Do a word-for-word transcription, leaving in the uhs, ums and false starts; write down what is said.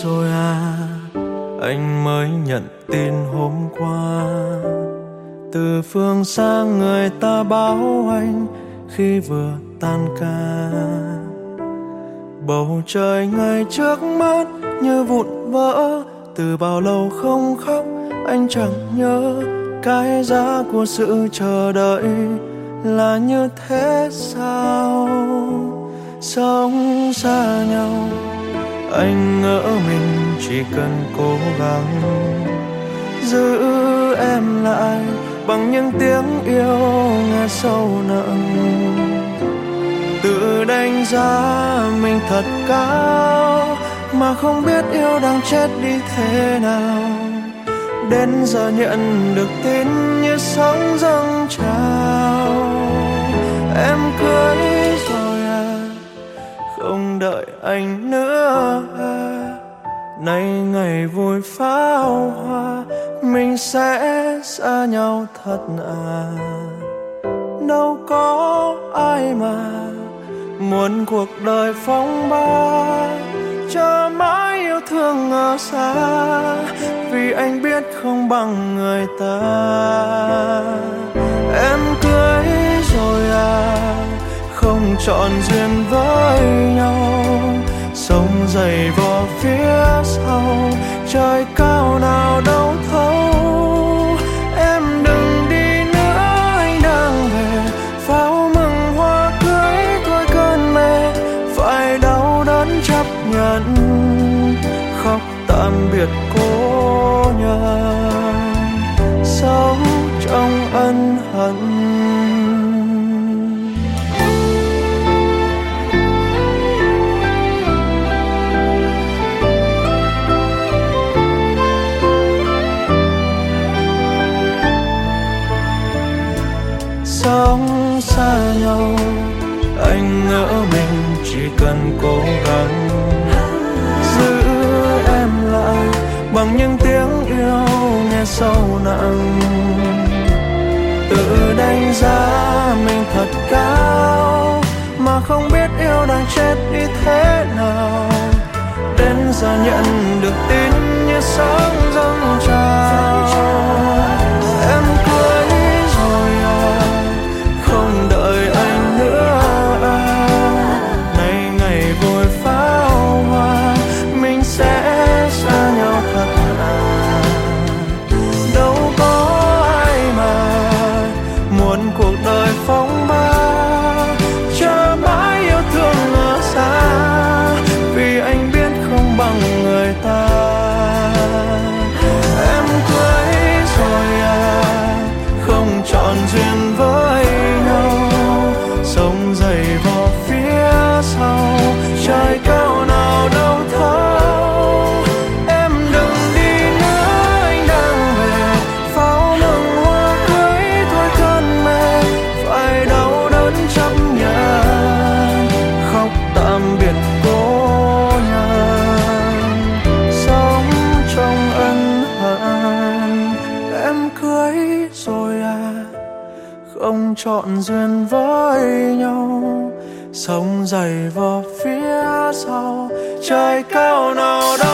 rồi à, anh mới nhận tin hôm qua. Từ phương xa người ta báo anh khi vừa tan ca. Bầu trời ngày trước mắt như vụn vỡ. Từ bao lâu không khóc anh chẳng nhớ. Cái giá của sự chờ đợi là như thế sao? Sống xa nhau anh ngỡ mình chỉ cần cố gắng giữ em lại bằng những tiếng yêu nghe sâu nặng. Tự đánh giá mình thật cao mà không biết yêu đang chết đi thế nào. Đến giờ nhận được tin như sóng dâng trào. Em cưới rồi à, không đợi anh nữa à. Nay ngày vui pháo hoa mình sẽ xa nhau thật à. Đâu có ai mà muốn cuộc đời phong ba, chờ mãi yêu thương ở xa. Vì anh biết không bằng người ta. Em cưới rồi à, không chọn duyên với nhau. Sống dày vò phía sau, trời cao nào đâu thấu. Em đừng đi nữa anh đang về. Pháo mừng hoa cưới thôi cơn mê. Phải đau đớn chấp nhận, khóc tạm biệt cố nhân. Sống trong ân hận. Sống xa nhau anh ngỡ mình chỉ cần cố gắng giữ em lại bằng những tiếng yêu nghe sâu nặng. Tự đánh giá mình thật cao mà không biết yêu đang chết đi thế nào. Đến giờ nhận được tin như sóng dâng trào. Em cưới rồi à, không đợi anh nữa à. Nay ngày vui pháo hoa mình sẽ xa nhau thật à. Đâu có ai mà muốn cuộc đời phong ba, chờ mãi yêu thương ở xa. Vì anh biết không bằng người ta. Em cưới rồi à, không chọn duyên với nhau. Sống dày vò phía sau, trời cao nào đâu thấu. Em đừng đi nữa anh đang về. Pháo mừng hoa cưới thôi cơn mê. Phải đau đớn chấp nhận, khóc tạm biệt cố nhân. Sống trong ân hận. Em cưới rồi à, không chọn duyên với nhau. Sống dày vò phía sau, trời cao nào đâu